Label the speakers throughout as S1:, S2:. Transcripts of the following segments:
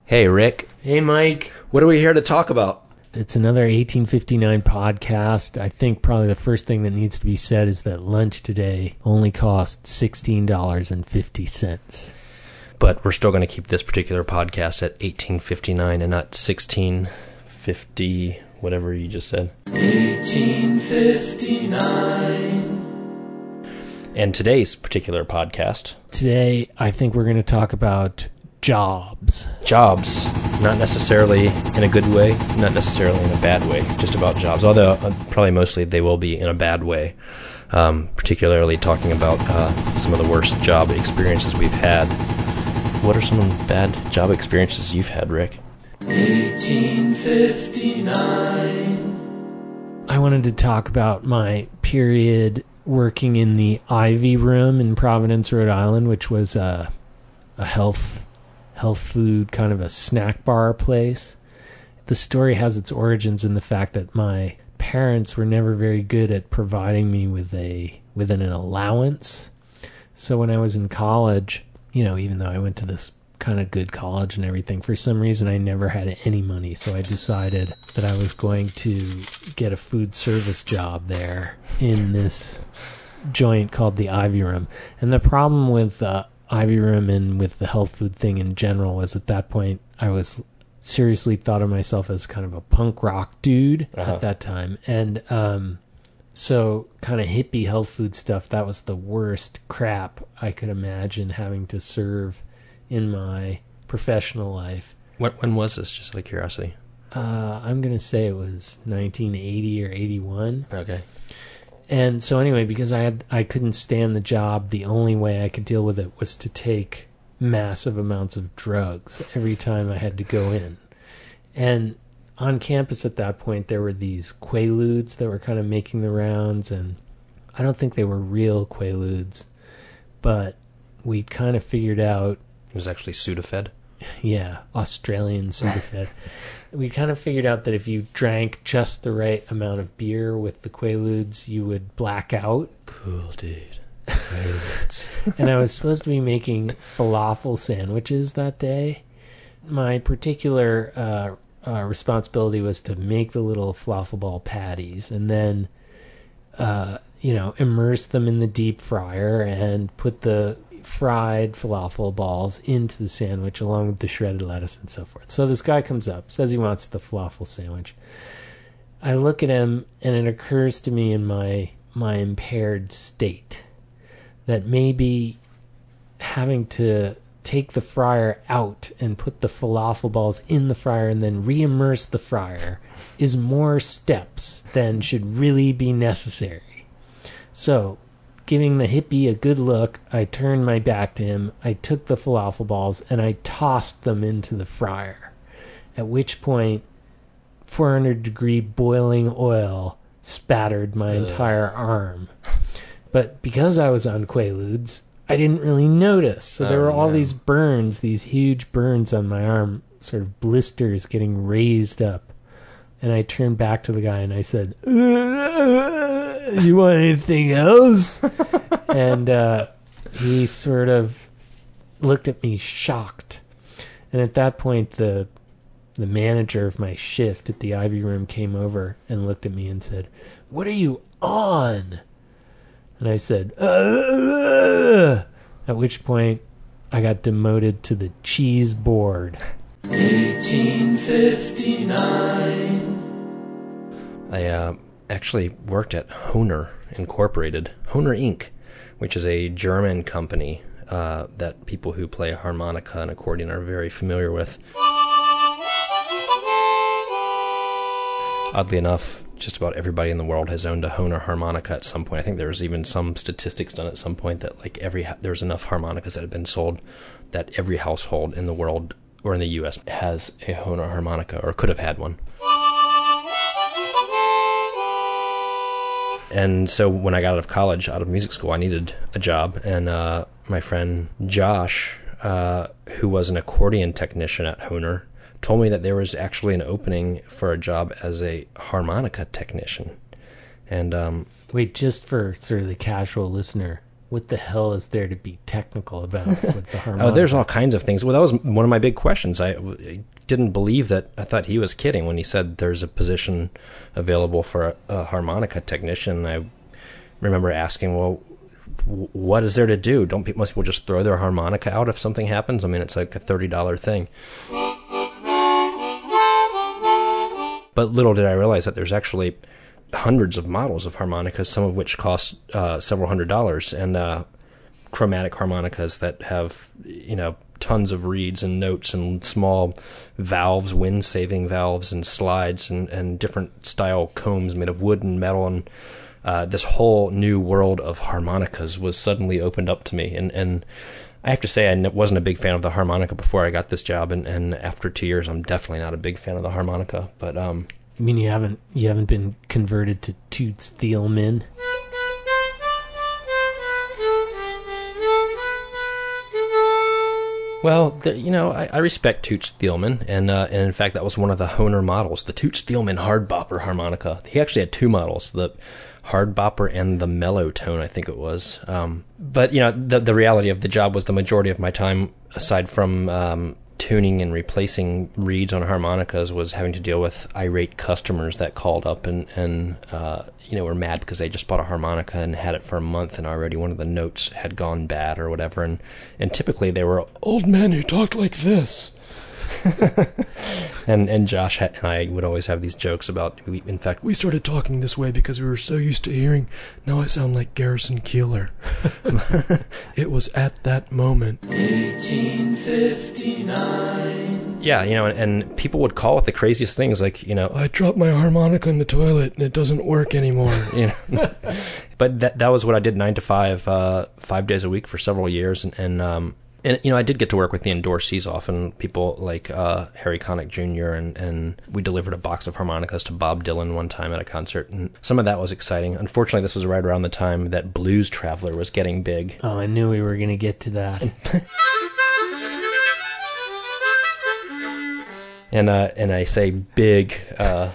S1: Hey, Rick.
S2: Hey, Mike.
S1: What are we here to talk about?
S2: It's another 1859 podcast. I think probably the first thing that needs to be said is that lunch today only cost $16.50.
S1: But we're still going to keep this particular podcast at 1859 and not 1650, whatever you just said.
S2: 1859.
S1: And today's particular podcast.
S2: Today, I think we're going to talk about jobs.
S1: Jobs. Not necessarily in a good way, not necessarily in a bad way, just about jobs. Although probably mostly they will be in a bad way. Particularly talking about some of the worst job experiences we've had. What are some of the bad job experiences you've had, Rick?
S2: 1859. I wanted to talk about my period working in the Ivy Room in Providence, Rhode Island, which was a health food, kind of a snack bar place. The story has its origins in the fact that my parents were never very good at providing me with an allowance. So when I was in college, even though I went to this kind of good college and everything, for some reason I never had any money. So I decided that I was going to get a food service job there in this joint called the Ivy Room. And the problem with Ivy Room and with the health food thing in general was at that point I was seriously thought of myself as kind of a punk rock dude at that time. And so kind of hippie health food stuff, that was the worst crap I could imagine having to serve in my professional life.
S1: When was this, just out of curiosity?
S2: I'm going to say it was 1980 or 81.
S1: Okay.
S2: And so anyway, because I couldn't stand the job, the only way I could deal with it was to take massive amounts of drugs every time I had to go in. And on campus at that point, there were these Quaaludes that were kind of making the rounds, and I don't think they were real Quaaludes, but we kind of figured out...
S1: It was actually Sudafed?
S2: Yeah, Australian Sudafed. We kind of figured out that if you drank just the right amount of beer with the Quaaludes, you would black out.
S1: Cool, dude.
S2: And I was supposed to be making falafel sandwiches that day. My particular responsibility was to make the little falafel ball patties and then, immerse them in the deep fryer and put the fried falafel balls into the sandwich along with the shredded lettuce and so forth. So this guy comes up, says he wants the falafel sandwich. I look at him and it occurs to me in my impaired state that maybe having to take the fryer out and put the falafel balls in the fryer and then re-immerse the fryer is more steps than should really be necessary. So, giving the hippie a good look, I turned my back to him, I took the falafel balls, and I tossed them into the fryer. At which point, 400-degree boiling oil spattered my entire arm. But because I was on Quaaludes, I didn't really notice. So there were all these burns, these huge burns on my arm, sort of blisters getting raised up. And I turned back to the guy and I said, "You want anything else?" And he sort of looked at me shocked. And at that point, the manager of my shift at the Ivy Room came over and looked at me and said, "What are you on?" And I said, at which point I got demoted to the cheese board. 1859.
S1: I actually worked at Hohner Incorporated, Hohner Inc., which is a German company that people who play harmonica and accordion are very familiar with. Oddly enough, just about everybody in the world has owned a Hohner harmonica at some point. I think there was even some statistics done at some point that there's enough harmonicas that have been sold that every household in the world or in the U.S. has a Hohner harmonica or could have had one. And so when I got out of college, out of music school, I needed a job. And my friend Josh, who was an accordion technician at Hohner, told me that there was actually an opening for a job as a harmonica technician. And
S2: wait, just for sort of the casual listener, What the hell is there to be technical about with the harmonica?
S1: Oh, there's all kinds of things. Well, that was one of my big questions. I didn't believe that. I thought he was kidding when he said there's a position available for a harmonica technician. I remember asking, well, what is there to do? Most people just throw their harmonica out if something happens? I mean, it's like a $30 thing. But little did I realize that there's actually hundreds of models of harmonicas, some of which cost several $100s, and chromatic harmonicas that have, tons of reeds and notes and small valves, wind-saving valves and slides and different style combs made of wood and metal, and this whole new world of harmonicas was suddenly opened up to me. And I have to say, I wasn't a big fan of the harmonica before I got this job, and after 2 years, I'm definitely not a big fan of the harmonica. But
S2: you mean you haven't been converted to Toots Thielman?
S1: Well, I respect Toots Thielman, and in fact, that was one of the Hohner models, the Toots Thielman hard bopper harmonica. He actually had two models, the hard bopper and the mellow tone, I think it was. But the reality of the job was the majority of my time, aside from tuning and replacing reeds on harmonicas, was having to deal with irate customers that called up and were mad because they just bought a harmonica and had it for a month, and already one of the notes had gone bad or whatever, and typically they were old men who talked like this. and Josh and I would always have these jokes about, in fact, we started talking this way because we were so used to hearing, now I sound like Garrison Keillor. It was at that moment. 1859. Yeah, and people would call it the craziest things, like, I dropped my harmonica in the toilet and it doesn't work anymore. But that was what I did 9 to 5, 5 days a week for several years, and I did get to work with the endorsees often, people like Harry Connick Jr., and we delivered a box of harmonicas to Bob Dylan one time at a concert, and some of that was exciting. Unfortunately, this was right around the time that Blues Traveler was getting big.
S2: Oh, I knew we were going to get to that.
S1: And I say big, well,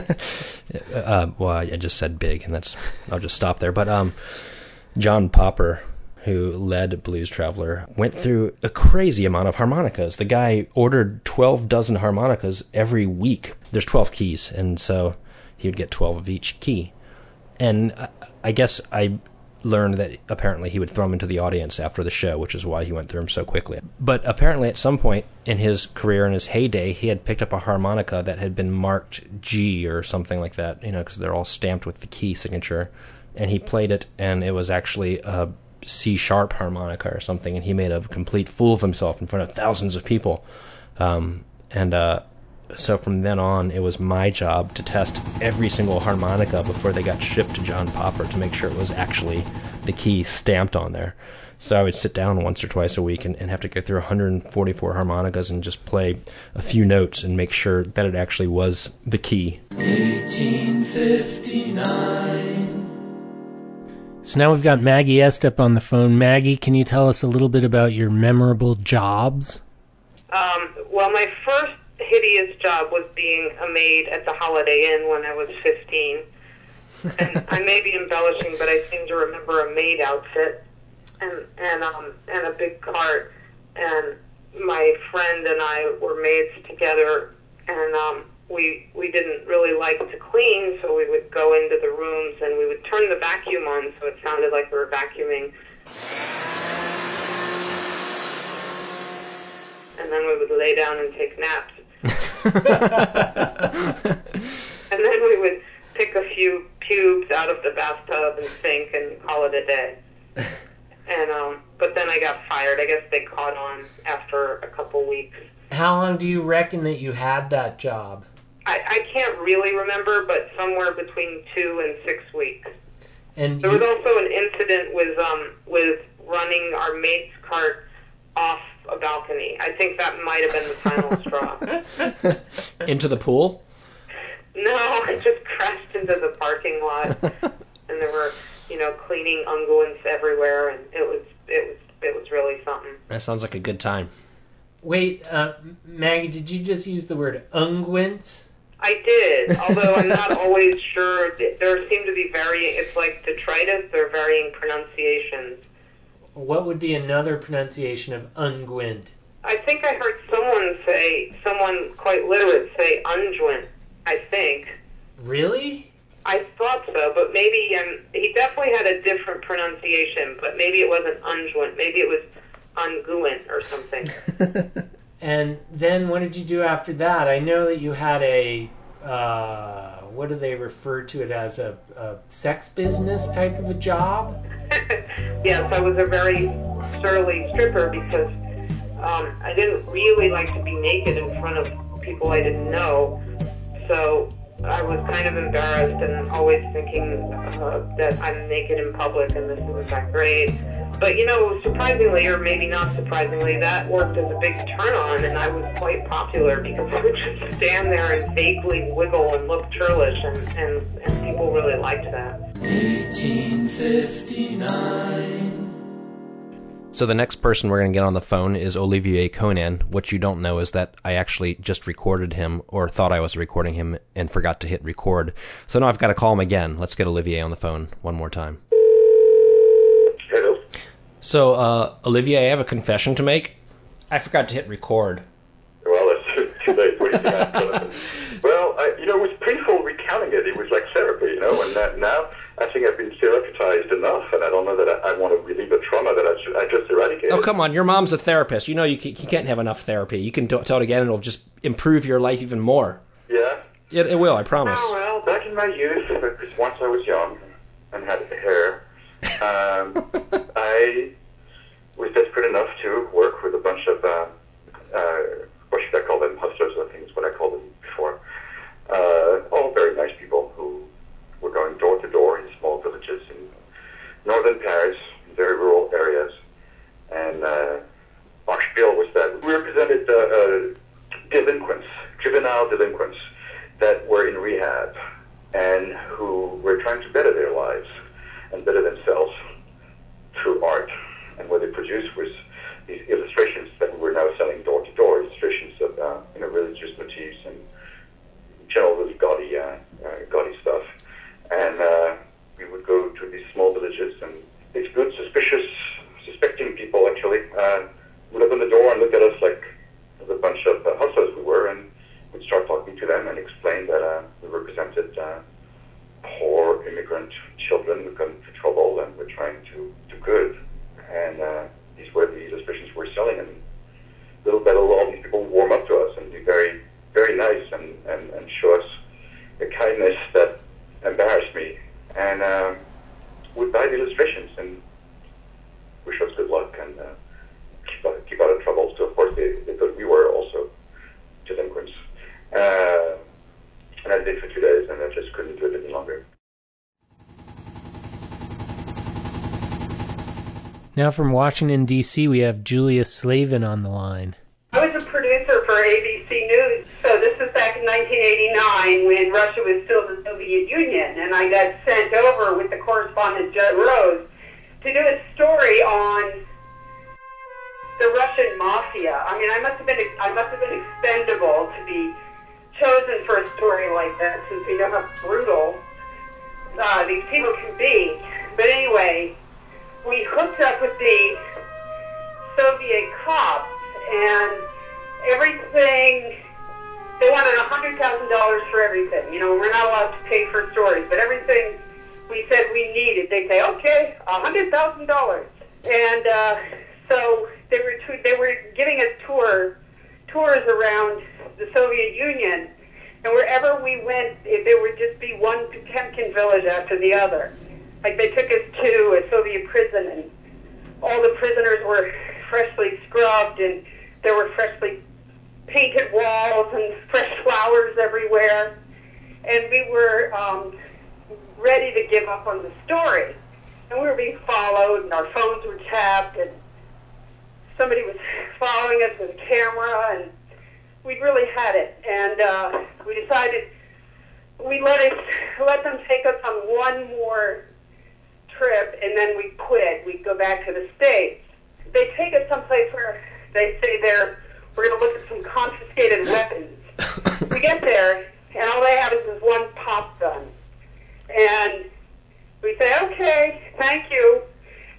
S1: I just said big, and I'll just stop there. But John Popper, who led Blues Traveler, went through a crazy amount of harmonicas. The guy ordered 12 dozen harmonicas every week. There's 12 keys, and so he would get 12 of each key. And I guess I learned that apparently he would throw them into the audience after the show, which is why he went through them so quickly. But apparently at some point in his career, in his heyday, he had picked up a harmonica that had been marked G or something like that, because they're all stamped with the key signature. And he played it, and it was actually a C-sharp harmonica or something, and he made a complete fool of himself in front of thousands of people. So from then on, it was my job to test every single harmonica before they got shipped to John Popper to make sure it was actually the key stamped on there. So I would sit down once or twice a week and have to go through 144 harmonicas and just play a few notes and make sure that it actually was the key. 1859.
S2: So now we've got Maggie Estep on the phone. Maggie, can you tell us a little bit about your memorable jobs?
S3: Well, my first hideous job was being a maid at the Holiday Inn when I was 15. And I may be embellishing, but I seem to remember a maid outfit and a big cart. And my friend and I were maids together, and we didn't really like to clean, so we would go into the rooms and we would turn the vacuum on so it sounded like we were vacuuming. And then we would lay down and take naps. And then we would pick a few pubes out of the bathtub and sink and call it a day. And but then I got fired. I guess they caught on after a couple weeks.
S2: How long do you reckon that you had that job?
S3: I can't really remember, but somewhere between 2 and 6 weeks.
S2: And
S3: there was also an incident with running our maid's cart off a balcony. I think that might have been the final straw.
S1: Into the pool?
S3: No, I just crashed into the parking lot, and there were, cleaning unguents everywhere, and it was really something.
S1: That sounds like a good time.
S2: Wait, Maggie, did you just use the word unguents?
S3: I did, although I'm not always sure. There seem to be it's like detritus, there are varying pronunciations.
S2: what would be another pronunciation of unguent?
S3: I think I heard someone quite literate say unguent, I think.
S2: Really?
S3: I thought so, but maybe he definitely had a different pronunciation, but maybe it wasn't unguent. Maybe it was unguent or something.
S2: And then what did you do after that? I know that you had a, what do they refer to it as, a sex business type of a job?
S3: Yes, I was a very surly stripper because I didn't really like to be naked in front of people I didn't know. So I was kind of embarrassed and always thinking that I'm naked in public and this isn't that great. But, surprisingly, or maybe not surprisingly, that worked as a big turn-on, and I was quite popular because I would just stand there and vaguely wiggle and look churlish, and people really liked that.
S2: 1859.
S1: So the next person we're going to get on the phone is Olivier Conan. What you don't know is that I actually just recorded him, or thought I was recording him, and forgot to hit record. So now I've got to call him again. Let's get Olivier on the phone one more time.
S4: Hello.
S1: So, Olivier, I have a confession to make. I forgot to hit record.
S4: Well, it's too late. What do you think, Jonathan? Well, it was painful recounting it. It was like therapy, and now I think I've been therapized enough, and I don't know that I want to relieve a trauma that I just eradicated.
S1: Oh, come on. Your mom's a therapist. You can't have enough therapy. You can tell it again, and it'll just improve your life even more.
S4: Yeah?
S1: It will, I promise.
S4: Oh, well, back in my youth, because once I was young and had hair, I was desperate enough to work with a bunch of, what should I call them, hustlers, I think is what I called them before. All very nice people who were going door to door in small villages in northern Paris, very rural areas. And our spiel was that we represented delinquents, juvenile delinquents that were in rehab and who were trying to better their lives and better themselves through art. And what they produced was these illustrations that we were now selling door to door, illustrations of religious motifs and generally gaudy stuff. And we would go to these small villages and exclude suspecting people actually would open the door and look at us like the bunch of hustlers we were, and we'd start talking to them and explain that we represented poor immigrant children who got into trouble and were trying to do good. And these were the illustrations we're selling, and little by little, all these people warm up to us and be very, very nice and show us a kindness that embarrassed me, and would buy the illustrations and wish us good luck and keep out of trouble. So of course they thought we were also delinquents. And I did for 2 days, and I just couldn't do it any longer.
S2: Now from Washington, D.C., we have Julia Slavin on the line.
S5: I was a producer for ABC News, so this was back in 1989 when Russia was still the Soviet Union, and I got sent over with the correspondent Judd Rose to do a story on the Russian mafia. I mean, I must have been expendable to be chosen for a story like that, since we know how brutal these people can be. But anyway, we hooked up with the Soviet cops, and everything, they wanted $100,000 for everything. We're not allowed to pay for stories, but everything we said we needed, they'd say, okay, $100,000. And so they were giving us tours around the Soviet Union, and wherever we went, there would just be one Potemkin village after the other. Like, they took us to a Soviet prison, and all the prisoners were freshly scrubbed, and there were freshly painted walls and fresh flowers everywhere. And we were ready to give up on the story. And we were being followed, and our phones were tapped, and somebody was following us with a camera, and we'd really had it. And we decided we'd let them take us on one more trip, and then we'd quit. We'd go back to the States. They take us someplace where they say we're going to look at some confiscated weapons. We get there, and all they have is this one pop gun. And we say, okay, thank you.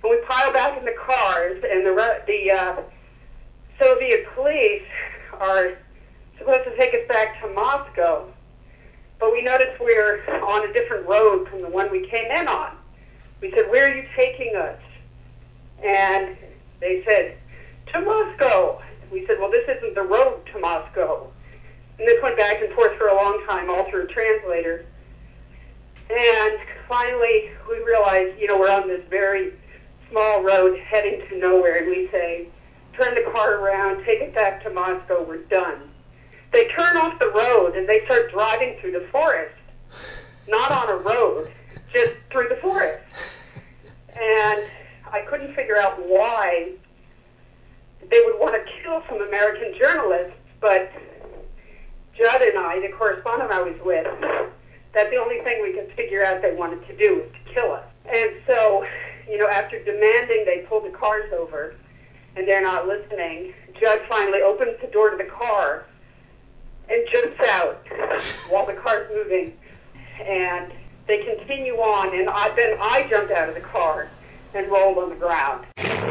S5: And we pile back in the cars, and the Soviet police are supposed to take us back to Moscow. But we noticed we're on a different road from the one we came in on. We said, "Where are you taking us?" And they said, "To Moscow." We said, "Well, this isn't the road to Moscow." And this went back and forth for a long time, all through a translator. And finally, we realized, we're on this very small road heading to nowhere. And we say, "Turn the car around, take it back to Moscow, we're done." They turn off the road and they start driving through the forest. Not on a road, just through the forest. And I couldn't figure out why they would want to kill some American journalists, but Judd and I, the correspondent I was with, that's the only thing we could figure out they wanted to do was to kill us. And so, after demanding they pull the cars over and they're not listening, Judd finally opens the door to the car and jumps out while the car's moving. And they continue on, and then I jumped out of the car and rolled on the ground.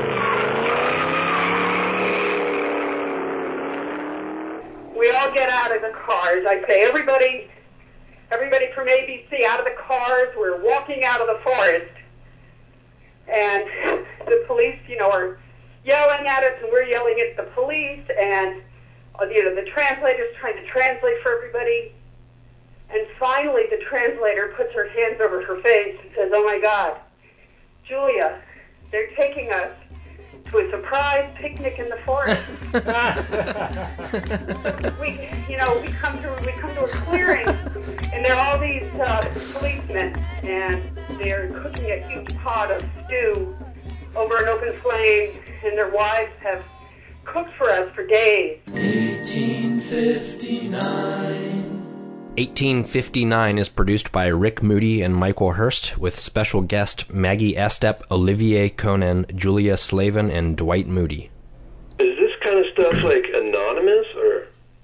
S5: We all get out of the cars. I say, everybody from ABC out of the cars. We're walking out of the forest. And the police, are yelling at us, and we're yelling at the police, and, the translator's trying to translate for everybody. And finally, the translator puts her hands over her face and says, "Oh, my God, Julia, they're taking us to a surprise picnic in the forest." we come to a clearing, and there are all these policemen, and they're cooking a huge pot of stew over an open flame, and their wives have cooked for us for days.
S1: 1859 is produced by Rick Moody and Michael Hurst, with special guest Maggie Estep, Olivier Conan, Julia Slavin, and Dwight Moody.
S6: Is this kind of stuff like anonymous, or?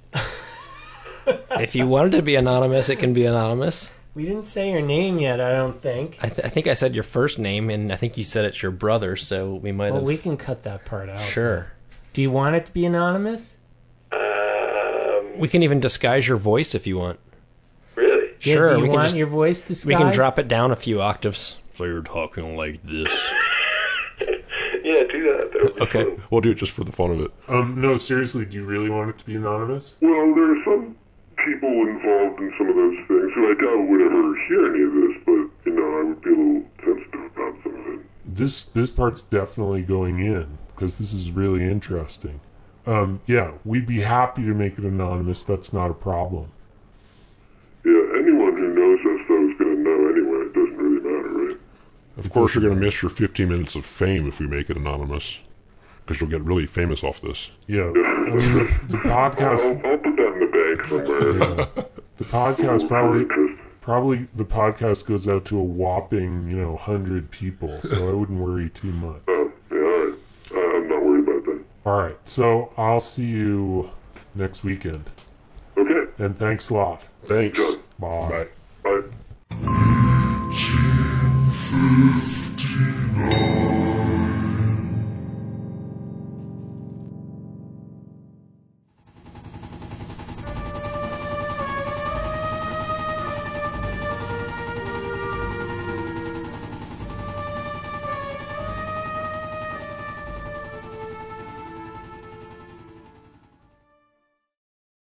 S1: If you wanted to be anonymous, it can be anonymous.
S2: We didn't say your name yet, I don't think.
S1: I think I said your first name, and I think you said it's your brother, so we might have...
S2: Well, we can cut that part out.
S1: Sure.
S2: Do you want it to be anonymous?
S1: We can even disguise your voice if you want.
S6: Really?
S2: Yeah,
S1: Sure.
S2: do you
S1: we
S2: want
S1: can
S2: your voice disguised?
S1: We can drop it down a few octaves. So you're talking like this.
S6: Yeah, do that. That would be
S7: Okay,
S6: fun.
S7: we'll do it just for the fun of it.
S8: No, seriously, do you really want it to be anonymous?
S9: Well, there are some people involved in some of those things, so I doubt would ever hear any of this, but, I would be a little sensitive about some of it.
S8: This part's definitely going in, because this is really interesting. Yeah, we'd be happy to make it anonymous. That's not a problem.
S9: Yeah, anyone who knows us, though, is going to know anyway. It doesn't really matter, right?
S7: Of course, you're going to miss your 15 minutes of fame if we make it anonymous, because you'll get really famous off this.
S8: Yeah, I mean, the podcast...
S9: I'll put that in the bank somewhere.
S8: Yeah, the podcast probably the podcast goes out to a whopping 100 people, so I wouldn't worry too much.
S9: Oh, yeah, all right. I'm not worried about that.
S8: All right, so I'll see you next weekend.
S9: Okay.
S8: And thanks a lot.
S7: Thanks.
S9: Good.
S8: Bye.
S7: Bye.
S9: Bye.